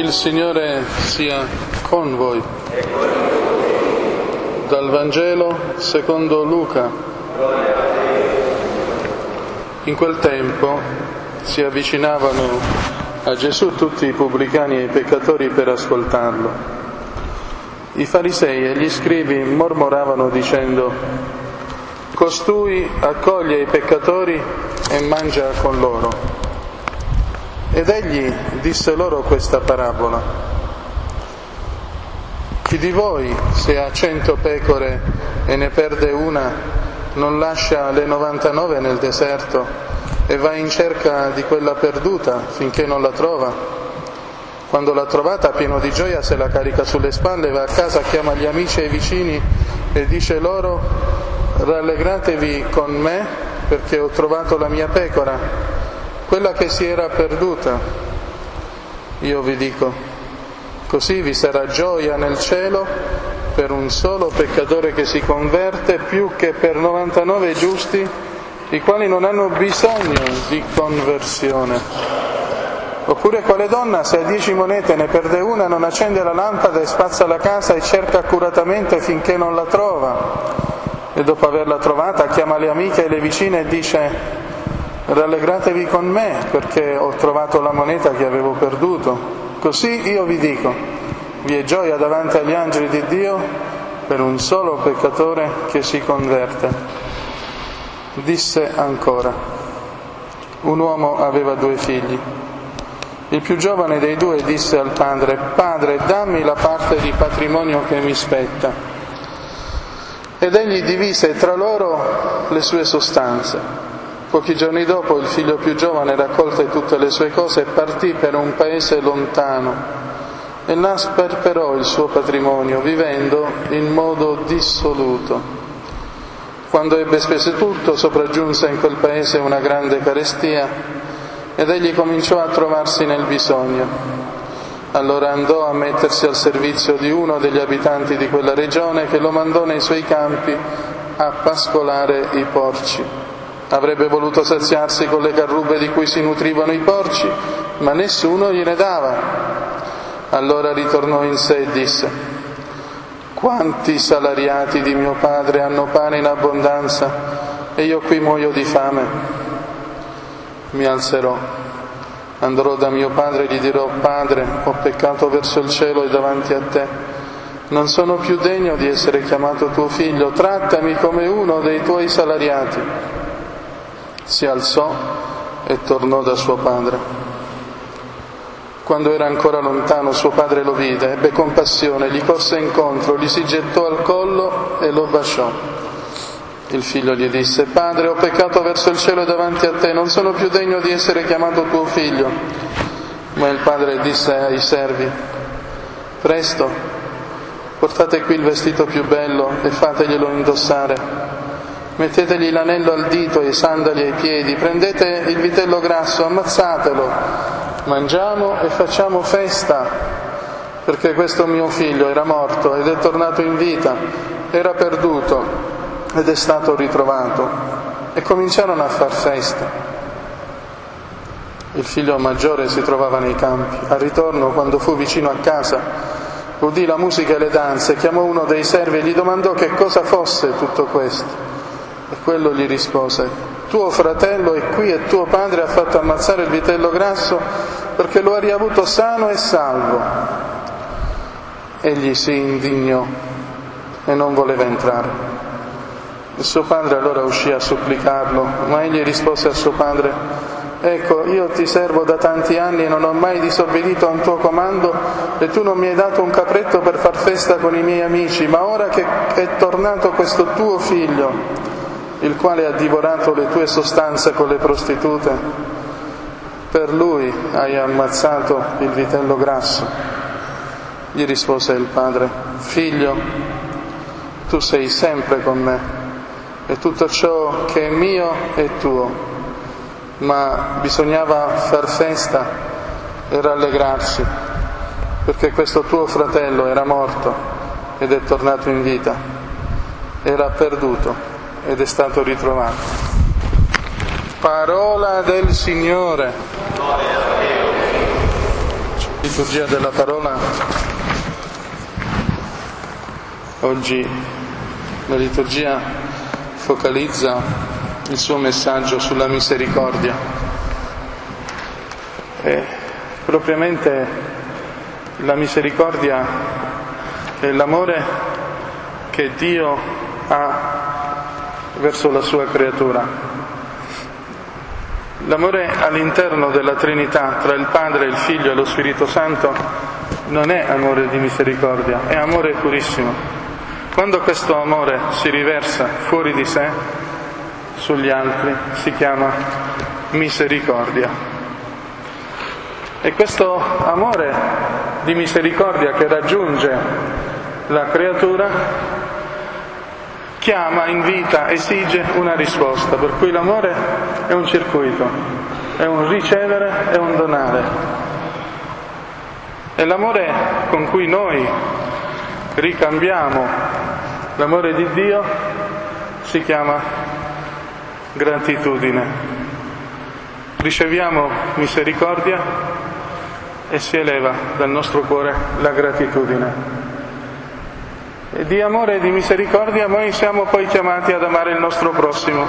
Il Signore sia con voi. Dal Vangelo secondo Luca. In quel tempo si avvicinavano a Gesù tutti i pubblicani e i peccatori per ascoltarlo. I farisei e gli scribi mormoravano dicendo: costui accoglie i peccatori e mangia con loro. Ed egli disse loro questa parabola: chi di voi, se ha 100 pecore e ne perde una, non lascia le 99 nel deserto e va in cerca di quella perduta finché non la trova? Quando l'ha trovata, pieno di gioia, se la carica sulle spalle, va a casa, chiama gli amici e i vicini e dice loro: rallegratevi con me perché ho trovato la mia pecora, quella che si era perduta. Io vi dico, così vi sarà gioia nel cielo per un solo peccatore che si converte, più che per 99 giusti, i quali non hanno bisogno di conversione. Oppure quale donna, se ha 10 monete e ne perde una, non accende la lampada e spazza la casa e cerca accuratamente finché non la trova? E dopo averla trovata chiama le amiche e le vicine e dice: rallegratevi con me perché ho trovato la moneta che avevo perduto. Così io vi dico, vi è gioia davanti agli angeli di Dio per un solo peccatore che si converte. Disse ancora: un uomo aveva 2 figli. Il più giovane dei 2 disse al padre: padre, dammi la parte di patrimonio che mi spetta. Ed egli divise tra loro le sue sostanze. Pochi giorni dopo il figlio più giovane, raccolte tutte le sue cose, partì per un paese lontano e là sperperò il suo patrimonio, vivendo in modo dissoluto. Quando ebbe speso tutto, sopraggiunse in quel paese una grande carestia ed egli cominciò a trovarsi nel bisogno. Allora andò a mettersi al servizio di uno degli abitanti di quella regione, che lo mandò nei suoi campi a pascolare i porci. Avrebbe voluto saziarsi con le carrubbe di cui si nutrivano i porci, ma nessuno gliene dava. Allora ritornò in sé e disse: quanti salariati di mio padre hanno pane in abbondanza e io qui muoio di fame. Mi alzerò, andrò da mio padre e gli dirò: padre, ho peccato verso il cielo e davanti a te, non sono più degno di essere chiamato tuo figlio, trattami come uno dei tuoi salariati. Si alzò e tornò da suo padre. Quando era ancora lontano, suo padre lo vide, ebbe compassione, gli corse incontro, gli si gettò al collo e lo baciò. Il figlio gli disse: padre, ho peccato verso il cielo e davanti a te, non sono più degno di essere chiamato tuo figlio. Ma il padre disse ai servi: presto, portate qui il vestito più bello e fateglielo indossare. Mettetegli l'anello al dito e i sandali ai piedi, prendete il vitello grasso, ammazzatelo, mangiamo e facciamo festa, perché questo mio figlio era morto ed è tornato in vita, era perduto ed è stato ritrovato. E cominciarono a far festa. Il figlio maggiore si trovava nei campi. Al ritorno, quando fu vicino a casa, udì la musica e le danze, chiamò uno dei servi e gli domandò che cosa fosse tutto questo. E quello gli rispose: tuo fratello è qui e tuo padre ha fatto ammazzare il vitello grasso perché lo ha riavuto sano e salvo. Egli si indignò e non voleva entrare. Il suo padre allora uscì a supplicarlo, ma egli rispose a suo padre: ecco, io ti servo da tanti anni e non ho mai disobbedito a un tuo comando, e tu non mi hai dato un capretto per far festa con i miei amici, ma ora che è tornato questo tuo figlio, il quale ha divorato le tue sostanze con le prostitute, per lui hai ammazzato il vitello grasso. Gli rispose il padre: figlio, tu sei sempre con me e tutto ciò che è mio è tuo, ma bisognava far festa e rallegrarsi, perché questo tuo fratello era morto ed è tornato in vita, era perduto ed è stato ritrovato. Parola del Signore. Liturgia della parola. Oggi la liturgia focalizza il suo messaggio sulla misericordia e propriamente la misericordia è l'amore che Dio ha verso la sua creatura. L'amore all'interno della Trinità, tra il Padre, il Figlio e lo Spirito Santo, non è amore di misericordia, è amore purissimo. Quando questo amore si riversa fuori di sé, sugli altri, si chiama misericordia. E questo amore di misericordia che raggiunge la creatura chiama, invita, esige una risposta, per cui l'amore è un circuito, è un ricevere e un donare. E l'amore con cui noi ricambiamo l'amore di Dio si chiama gratitudine. Riceviamo misericordia e si eleva dal nostro cuore la gratitudine. E di amore e di misericordia noi siamo poi chiamati ad amare il nostro prossimo.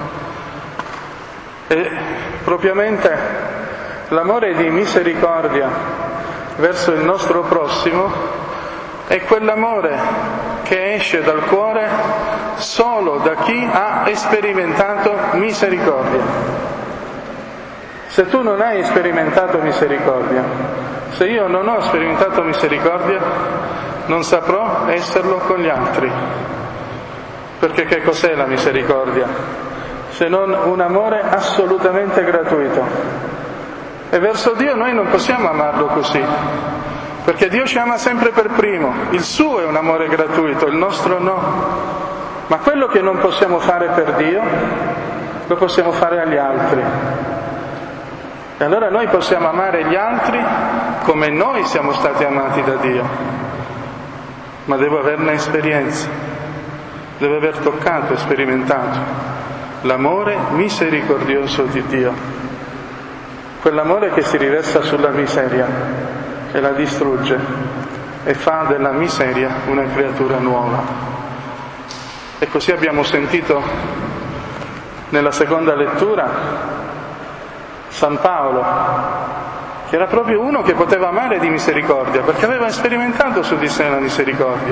E propriamente l'amore di misericordia verso il nostro prossimo è quell'amore che esce dal cuore solo da chi ha sperimentato misericordia. Se tu non hai sperimentato misericordia, se io non ho sperimentato misericordia, non saprò esserlo con gli altri. Perché che cos'è la misericordia? Se non un amore assolutamente gratuito. E verso Dio noi non possiamo amarlo così, perché Dio ci ama sempre per primo. Il suo è un amore gratuito, il nostro no. Ma quello che non possiamo fare per Dio, lo possiamo fare agli altri. E allora noi possiamo amare gli altri come noi siamo stati amati da Dio. Ma devo averne esperienza, devo aver toccato e sperimentato l'amore misericordioso di Dio, quell'amore che si riversa sulla miseria e la distrugge e fa della miseria una creatura nuova. E così abbiamo sentito nella seconda lettura San Paolo, che era proprio uno che poteva amare di misericordia, perché aveva sperimentato su di sé la misericordia.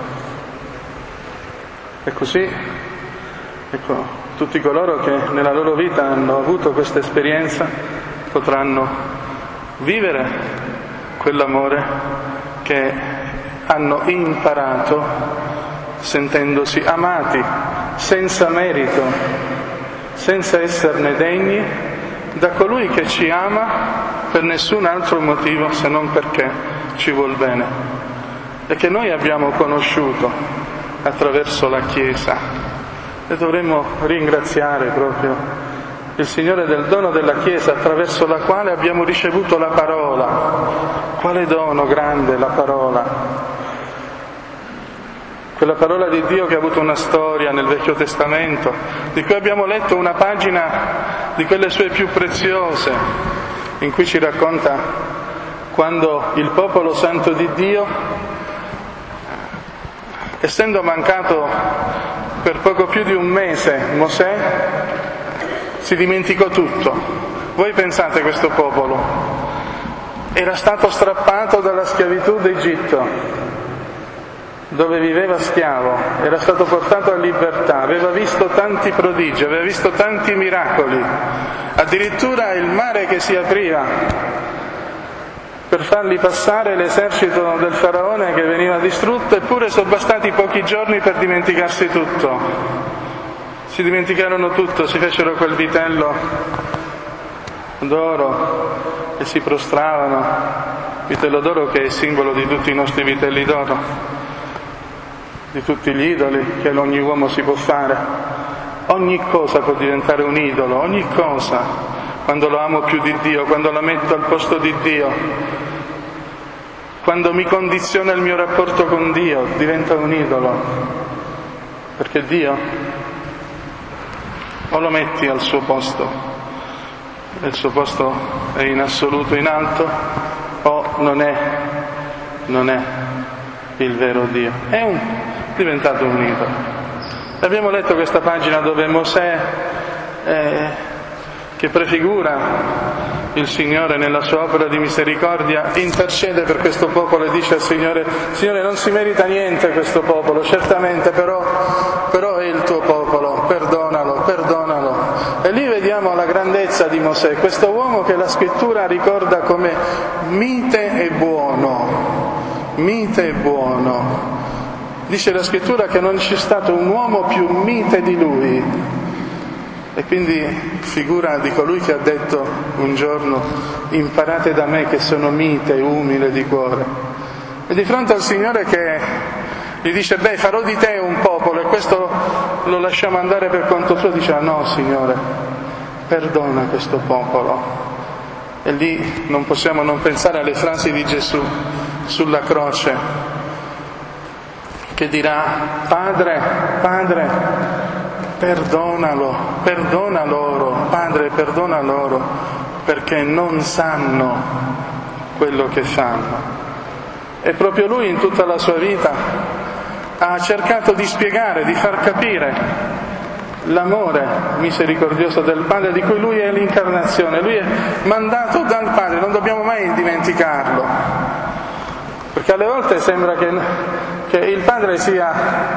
E così, ecco, tutti coloro che nella loro vita hanno avuto questa esperienza potranno vivere quell'amore che hanno imparato sentendosi amati, senza merito, senza esserne degni, da colui che ci ama per nessun altro motivo se non perché ci vuol bene e che noi abbiamo conosciuto attraverso la Chiesa. E dovremmo ringraziare proprio il Signore del dono della Chiesa attraverso la quale abbiamo ricevuto la parola. Quale dono grande la parola! Quella parola di Dio che ha avuto una storia nel Vecchio Testamento, di cui abbiamo letto una pagina di quelle sue più preziose, in cui ci racconta quando il popolo santo di Dio, essendo mancato per poco più di un mese Mosè, si dimenticò tutto. Voi pensate, questo popolo era stato strappato dalla schiavitù d'Egitto, dove viveva schiavo, era stato portato a libertà, aveva visto tanti prodigi, aveva visto tanti miracoli, addirittura il mare che si apriva per farli passare l'esercito del faraone che veniva distrutto, eppure sono bastati pochi giorni per dimenticarsi tutto. Si dimenticarono tutto, si fecero quel vitello d'oro e si prostravano, vitello d'oro che è simbolo di tutti i nostri vitelli d'oro, di tutti gli idoli che ogni uomo si può fare. Ogni cosa può diventare un idolo, ogni cosa, quando lo amo più di Dio, quando la metto al posto di Dio, quando mi condiziona il mio rapporto con Dio, diventa un idolo. Perché Dio o lo metti al suo posto, e il suo posto è in assoluto in alto, non è il vero Dio, è diventato un idolo. Abbiamo letto questa pagina dove Mosè, che prefigura il Signore nella sua opera di misericordia, intercede per questo popolo e dice al Signore: Signore, non si merita niente questo popolo, certamente, però è il tuo popolo, perdonalo. E lì vediamo la grandezza di Mosè, questo uomo che la Scrittura ricorda come mite e buono. Dice la Scrittura che non c'è stato un uomo più mite di lui. E quindi figura di colui che ha detto un giorno: imparate da me che sono mite e umile di cuore. E di fronte al Signore che gli dice: farò di te un popolo, e questo lo lasciamo andare per conto suo, dice: no, Signore, perdona questo popolo. E lì non possiamo non pensare alle frasi di Gesù sulla croce, che dirà: Padre, perdona loro, Padre, perdona loro, perché non sanno quello che fanno. E proprio lui in tutta la sua vita ha cercato di spiegare, di far capire l'amore misericordioso del Padre, di cui lui è l'incarnazione, lui è mandato dal Padre, non dobbiamo mai dimenticarlo, perché alle volte sembra che il Padre sia,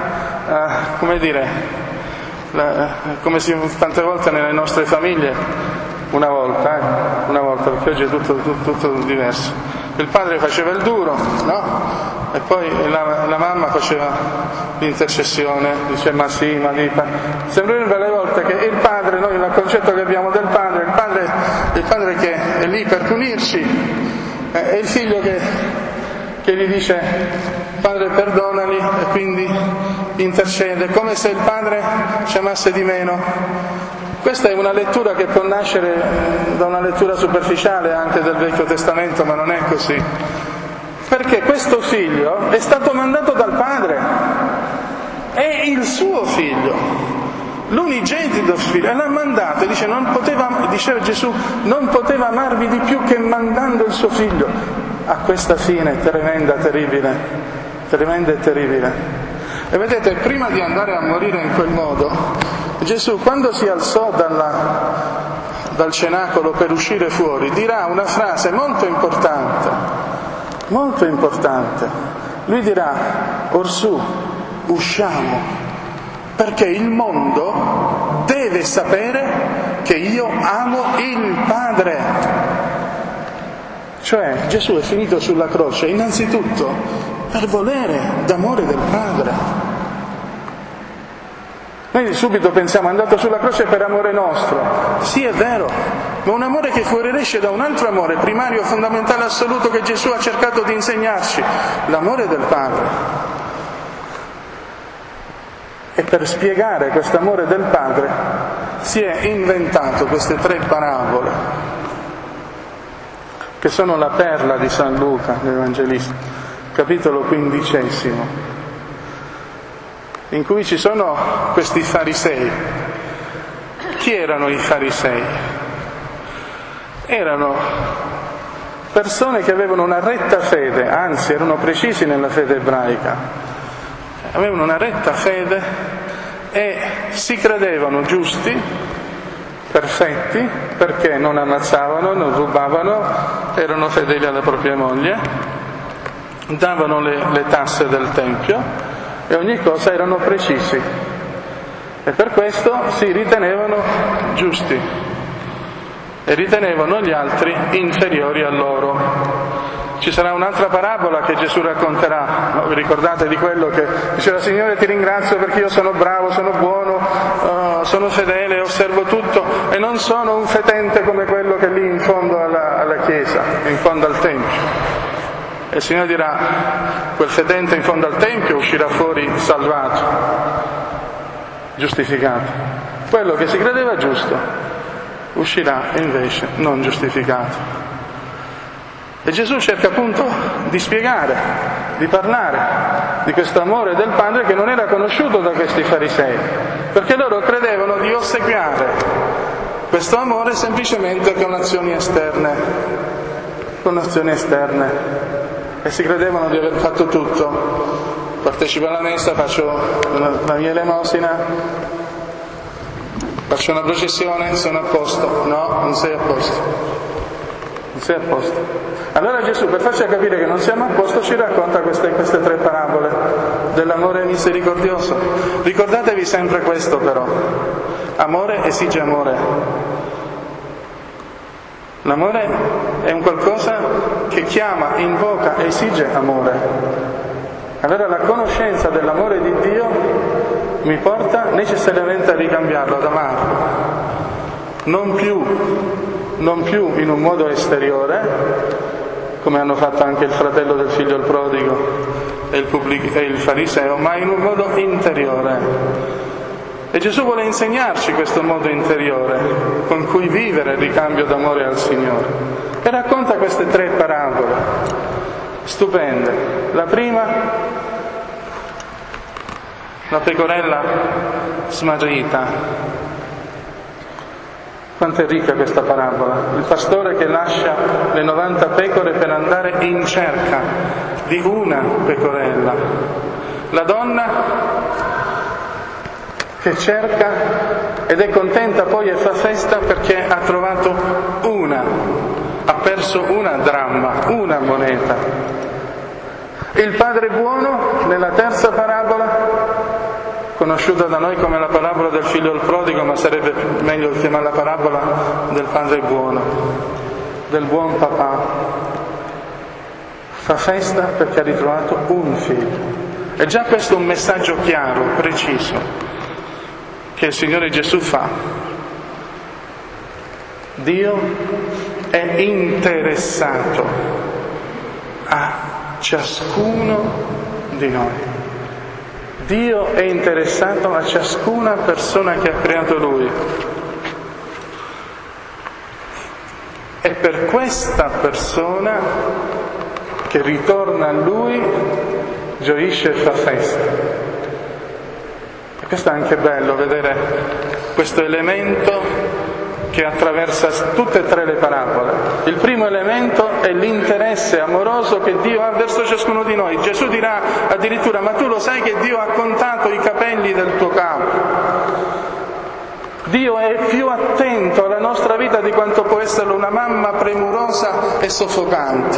come tante volte nelle nostre famiglie, una volta, perché oggi è tutto diverso. Il padre faceva il duro, no? E poi la mamma faceva l'intercessione, dice: ma sì, ma lì. Sembra alle volte che il padre, noi il concetto che abbiamo del padre, il padre che è lì per punirci, è il figlio che gli dice: Padre, perdonali, e quindi intercede, come se il Padre ci amasse di meno. Questa è una lettura che può nascere da una lettura superficiale anche del Vecchio Testamento, ma non è così. Perché questo figlio è stato mandato dal Padre, è il suo figlio, l'unigenito figlio, e l'ha mandato, e diceva Gesù, non poteva amarvi di più che mandando il suo figlio. A questa fine tremenda e terribile. E vedete, prima di andare a morire in quel modo, Gesù, quando si alzò dal cenacolo per uscire fuori, dirà una frase molto importante. Lui dirà: orsù, usciamo, perché il mondo deve sapere che io amo il Padre. Cioè, Gesù è finito sulla croce innanzitutto per volere d'amore del Padre. Noi subito pensiamo: è andato sulla croce per amore nostro. Sì, è vero, ma un amore che fuoriesce da un altro amore primario, fondamentale, assoluto, che Gesù ha cercato di insegnarci, l'amore del Padre. E per spiegare questo amore del Padre si è inventato queste 3 parabole, che sono la perla di San Luca, l'Evangelista, capitolo 15, in cui ci sono questi farisei. Chi erano i farisei? Erano persone che avevano una retta fede, anzi erano precisi nella fede ebraica, avevano una retta fede e si credevano giusti, perfetti, perché non ammazzavano, non rubavano, erano fedeli alla propria moglie, davano le tasse del Tempio, e ogni cosa erano precisi, e per questo si ritenevano giusti e ritenevano gli altri inferiori a loro. Ci sarà un'altra parabola che Gesù racconterà, vi ricordate di quello che diceva: Signore, ti ringrazio perché io sono bravo, sono buono, sono fedele, osservo tutto, e non sono un fetente come quello che è lì in fondo alla chiesa, in fondo al Tempio. E il Signore dirà: quel fedente in fondo al Tempio uscirà fuori salvato, giustificato. Quello che si credeva giusto uscirà invece non giustificato. E Gesù cerca appunto di spiegare, di parlare di questo amore del Padre che non era conosciuto da questi farisei, perché loro credevano di ossequiare questo amore semplicemente con azioni esterne. con azioni esterne, e si credevano di aver fatto tutto. Partecipo alla messa, faccio la mia elemosina, faccio una processione, sono a posto. No, non sei a posto. Non sei a posto. Allora Gesù, per farci capire che non siamo a posto, ci racconta queste tre parabole dell'amore misericordioso. Ricordatevi sempre questo però: amore esige amore. L'amore è un qualcosa che chiama, invoca, esige amore. Allora la conoscenza dell'amore di Dio mi porta necessariamente a ricambiarlo, ad amarlo. Non più in un modo esteriore, come hanno fatto anche il fratello del figlio il prodigo e il fariseo, ma in un modo interiore. E Gesù vuole insegnarci questo modo interiore con cui vivere il ricambio d'amore al Signore. E racconta queste tre parabole stupende. La prima, la pecorella smarrita. Quanto è ricca questa parabola. Il pastore che lascia le 90 pecore per andare in cerca di una pecorella. La donna che cerca ed è contenta poi e fa festa perché ha trovato una, ha perso una dramma, una moneta. Il padre buono, nella terza parabola, conosciuta da noi come la parabola del figlio del prodigo, ma sarebbe meglio chiamarla la parabola del padre buono, del buon papà, fa festa perché ha ritrovato un figlio. E già questo è un messaggio chiaro, preciso, che il Signore Gesù fa. Dio è interessato a ciascuno di noi. Dio è interessato a ciascuna persona che ha creato Lui. E per questa persona che ritorna a Lui gioisce e fa festa. E questo è anche bello, vedere questo elemento che attraversa tutte e tre le parabole. Il primo elemento è l'interesse amoroso che Dio ha verso ciascuno di noi. Gesù dirà addirittura: ma tu lo sai che Dio ha contato i capelli del tuo capo? Dio è più attento alla nostra vita di quanto può essere una mamma premurosa e soffocante.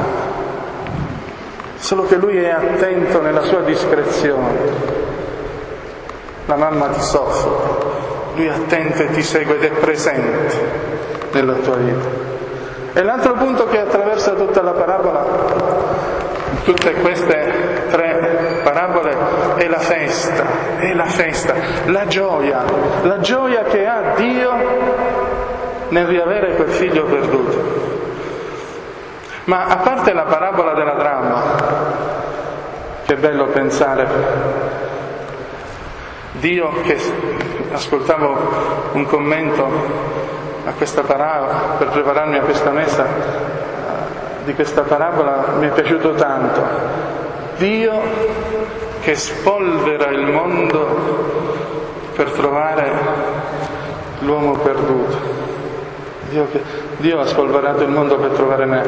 Solo che Lui è attento nella sua discrezione. La mamma ti soffoca, Lui è attento e ti segue ed è presente nella tua vita. E l'altro punto che attraversa tutta la parabola, tutte queste tre parabole, è la festa, la gioia che ha Dio nel riavere quel figlio perduto. Ma a parte la parabola della dramma, che è bello pensare, Dio, che ascoltavo un commento a questa parabola per prepararmi a questa messa, di questa parabola mi è piaciuto tanto. Dio che spolvera il mondo per trovare l'uomo perduto. Dio ha spolverato il mondo per trovare me.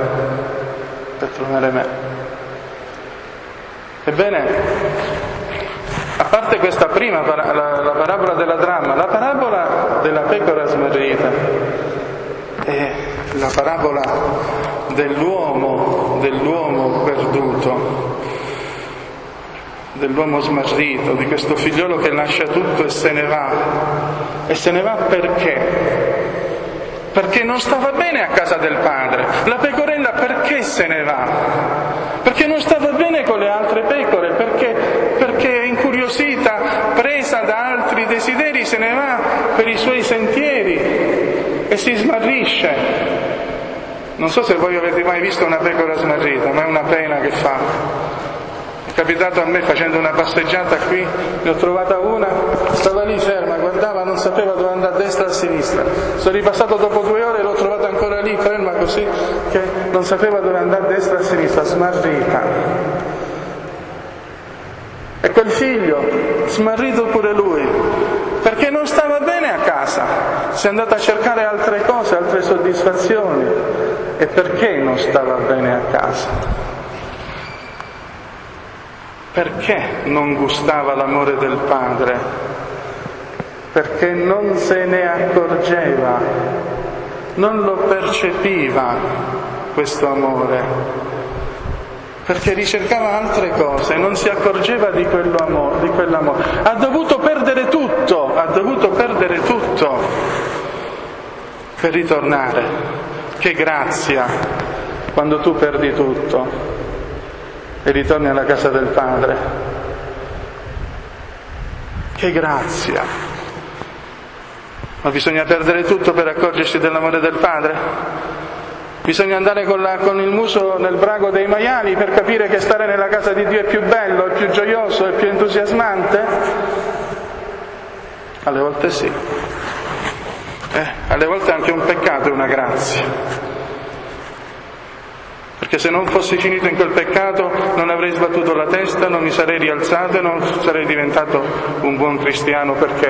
Ebbene, a parte questa prima, la parabola della dramma, la parabola della pecora smarrita è la parabola dell'uomo perduto, dell'uomo smarrito, di questo figliolo che lascia tutto e se ne va. E se ne va perché? Perché non stava bene a casa del padre. La pecorella perché se ne va? Perché non stava bene con le altre pecore, perché incuriosita, presa da altri desideri, se ne va per i suoi sentieri e si smarrisce. Non so se voi avete mai visto una pecora smarrita, ma è una pena che fa. È capitato a me facendo una passeggiata qui, ne ho trovata una, stava lì ferma, guardava, non sapeva dove andare a destra o a sinistra. Sono ripassato dopo 2 ore e l'ho trovata ancora lì, ferma così, che non sapeva dove andare a destra o a sinistra, smarrita. E quel figlio, smarrito pure lui, perché non stava bene a casa, si è andato a cercare altre cose, altre soddisfazioni. E perché non stava bene a casa? Perché non gustava l'amore del Padre? Perché non se ne accorgeva, non lo percepiva questo amore. Perché ricercava altre cose, non si accorgeva di quell'amore. Ha dovuto perdere tutto per ritornare. Che grazia quando tu perdi tutto e ritorni alla casa del Padre. Che grazia! Ma bisogna perdere tutto per accorgersi dell'amore del Padre? Bisogna andare con il muso nel brago dei maiali per capire che stare nella casa di Dio è più bello, è più gioioso, è più entusiasmante? Alle volte sì. Alle volte anche un peccato è una grazia. Perché se non fossi finito in quel peccato non avrei sbattuto la testa, non mi sarei rialzato e non sarei diventato un buon cristiano. Perché?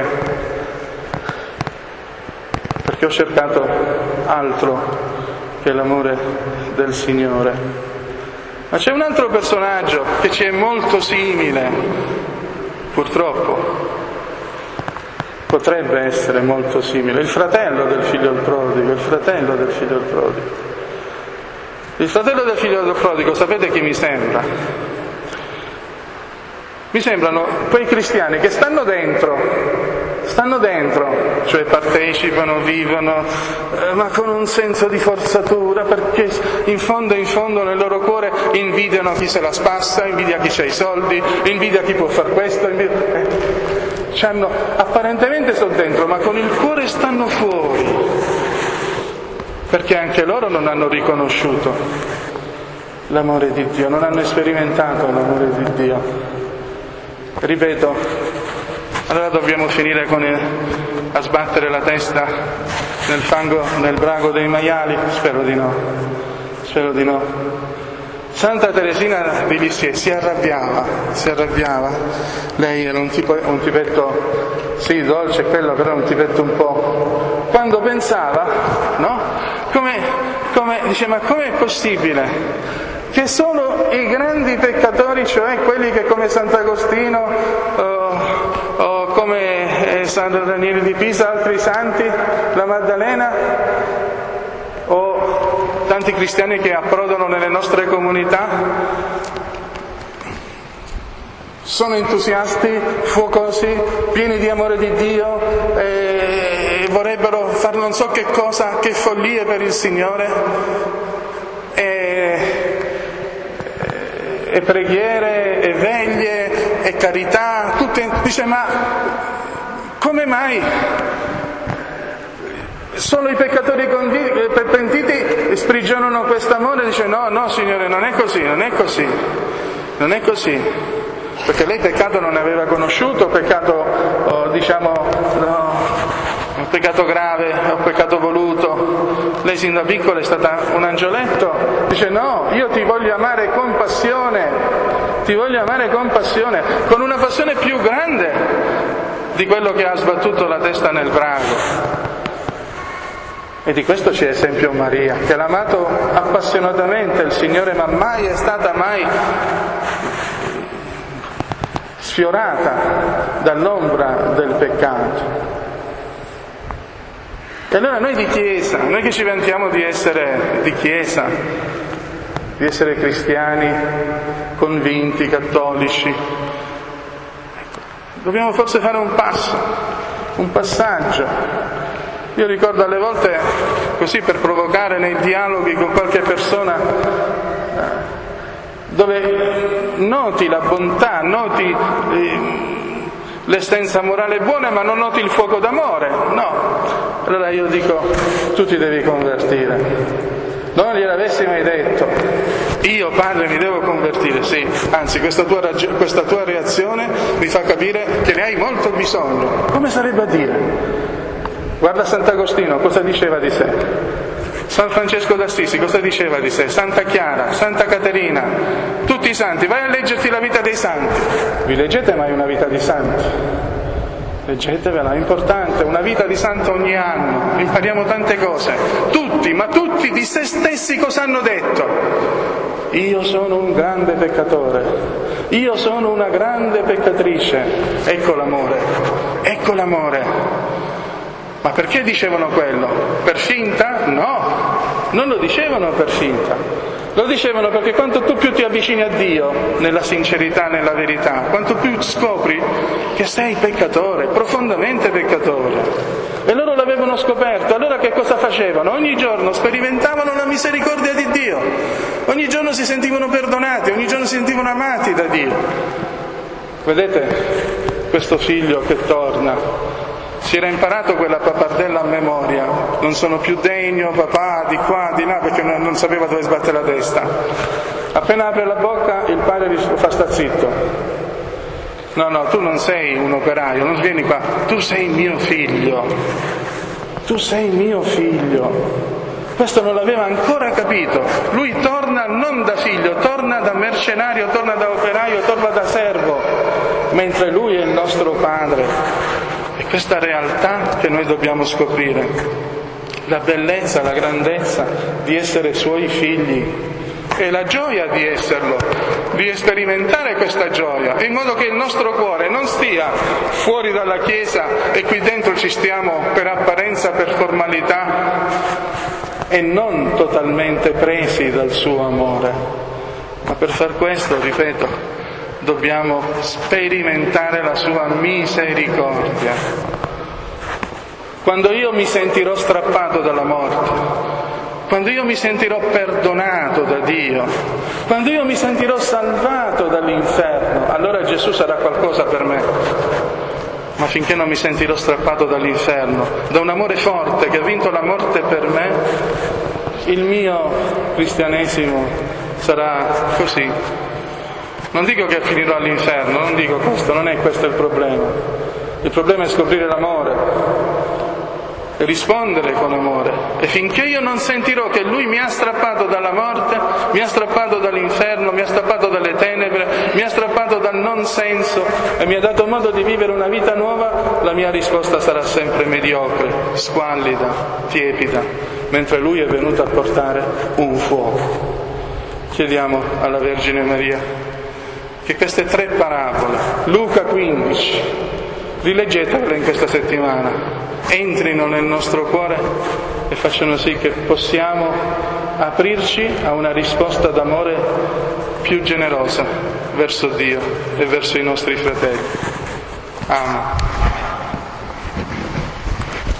Perché ho cercato altro che l'amore del Signore. Ma c'è un altro personaggio che ci è molto simile, purtroppo, potrebbe essere molto simile, il fratello del figlio prodigo. Il fratello del figlio prodigo, sapete chi mi sembra? Mi sembrano quei cristiani che stanno dentro, cioè partecipano, vivono, ma con un senso di forzatura, perché in fondo nel loro cuore invidiano chi se la spassa, invidia chi c'ha i soldi, invidia chi può far questo, apparentemente sono dentro, ma con il cuore stanno fuori, perché anche loro non hanno riconosciuto l'amore di Dio, non hanno sperimentato l'amore di Dio. Ripeto, allora dobbiamo finire a sbattere la testa nel fango, nel brago dei maiali? Spero di no. Santa Teresina di Lisieux si arrabbiava. Lei era un tipetto, sì, dolce, quello, però un tipetto un po'. Quando pensava, no? Dice, ma com'è possibile che solo i grandi peccatori, cioè quelli che come Sant'Agostino o come San Daniele di Pisa, altri santi, la Maddalena, o tanti cristiani che approdano nelle nostre comunità, sono entusiasti, fuocosi, pieni di amore di Dio e vorrebbero fare non so che cosa, che follie per il Signore, e preghiere, e veglie, e carità, tutte. Dice, ma come mai solo i peccatori pentiti sprigionano quest'amore? Dice, no Signore, non è così. Perché lei peccato non ne aveva conosciuto, un peccato grave, un peccato voluto. Lei sin da piccola è stata un angioletto. Dice, no, io ti voglio amare con passione, con una passione più grande di quello che ha sbattuto la testa nel brago. E di questo c'è esempio Maria, che l'ha amato appassionatamente il Signore, ma mai è stata sfiorata dall'ombra del peccato. E allora noi di Chiesa, noi che ci vantiamo di essere di Chiesa, di essere cristiani, convinti, cattolici, dobbiamo forse fare un passaggio. Io ricordo alle volte, così per provocare nei dialoghi con qualche persona, dove noti la bontà, noti l'essenza morale buona, ma non noti il fuoco d'amore, no. Allora io dico, tu ti devi convertire. Non gliel'avessi mai detto, io padre mi devo convertire, sì, anzi questa tua reazione mi fa capire che ne hai molto bisogno. Come sarebbe a dire? Guarda Sant'Agostino, cosa diceva di sé? San Francesco d'Assisi, cosa diceva di sé? Santa Chiara, Santa Caterina, tutti i santi, vai a leggerti la vita dei santi. Vi leggete mai una vita di santi? Leggetevela, è importante, una vita di santo ogni anno, impariamo tante cose. Tutti, ma tutti di se stessi cosa hanno detto? Io sono un grande peccatore, io sono una grande peccatrice. Ecco l'amore, ecco l'amore. Ma perché dicevano quello? Per finta? No, non lo dicevano per finta. Lo dicevano perché quanto tu più ti avvicini a Dio, nella sincerità, nella verità, quanto più scopri che sei peccatore, profondamente peccatore. E loro l'avevano scoperto, allora che cosa facevano? Ogni giorno sperimentavano la misericordia di Dio, ogni giorno si sentivano perdonati, ogni giorno si sentivano amati da Dio. Vedete questo figlio che torna? Si era imparato quella pappardella a memoria, non sono più degno, papà, di qua, di là, perché non sapeva dove sbattere la testa. Appena apre la bocca il padre gli fa sta zitto. No, tu non sei un operaio, non vieni qua, tu sei mio figlio, tu sei mio figlio. Questo non l'aveva ancora capito. Lui torna non da figlio, torna da mercenario, torna da operaio, torna da servo, mentre lui è il nostro padre. È questa realtà che noi dobbiamo scoprire, la bellezza, la grandezza di essere suoi figli e la gioia di esserlo, di sperimentare questa gioia, in modo che il nostro cuore non stia fuori dalla Chiesa e qui dentro ci stiamo per apparenza, per formalità e non totalmente presi dal suo amore. Ma per far questo, ripeto, dobbiamo sperimentare la sua misericordia. Quando io mi sentirò strappato dalla morte, quando io mi sentirò perdonato da Dio, quando io mi sentirò salvato dall'inferno, allora Gesù sarà qualcosa per me. Ma finché non mi sentirò strappato dall'inferno, da un amore forte che ha vinto la morte per me, il mio cristianesimo sarà così. Non dico che finirò all'inferno, non dico questo, non è questo il problema. Il problema è scoprire l'amore e rispondere con amore. E finché io non sentirò che Lui mi ha strappato dalla morte, mi ha strappato dall'inferno, mi ha strappato dalle tenebre, mi ha strappato dal non senso e mi ha dato modo di vivere una vita nuova, la mia risposta sarà sempre mediocre, squallida, tiepida, mentre Lui è venuto a portare un fuoco. Chiediamo alla Vergine Maria che queste 3 parabole, Luca 15, rileggetele in questa settimana, entrino nel nostro cuore e facciano sì che possiamo aprirci a una risposta d'amore più generosa verso Dio e verso i nostri fratelli. Amen.